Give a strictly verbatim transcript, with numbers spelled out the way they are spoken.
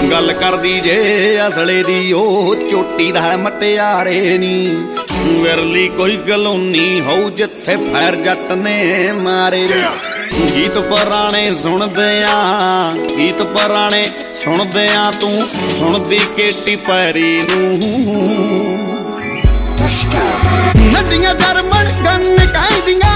गल करदी जे असले दी ओ चोटी दा मटियारे नी विरली कोई गलोनी हो जिथे फैर जट ने मारे। गीत पुराने सुनदे आ गीत पुराने सुनदे आ तू सुनदी केटी पैरी नूं नदियां जरमन गन कहदियां